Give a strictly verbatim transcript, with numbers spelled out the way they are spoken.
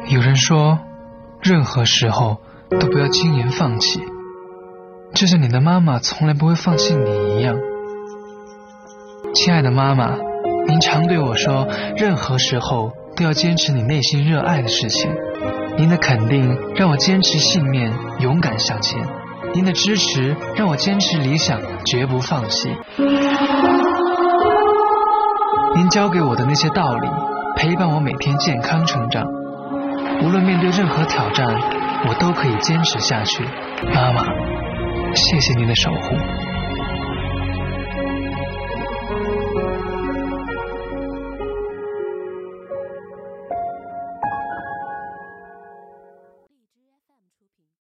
有人说，任何时候都不要轻言放弃，就像你的妈妈从来不会放弃你一样。亲爱的妈妈，您常对我说，任何时候都要坚持你内心热爱的事情。您的肯定让我坚持信念，勇敢向前。您的支持让我坚持理想，绝不放弃。您教给我的那些道理，陪伴我每天健康成长。无论面对任何挑战，我都可以坚持下去。妈妈，谢谢您的守护。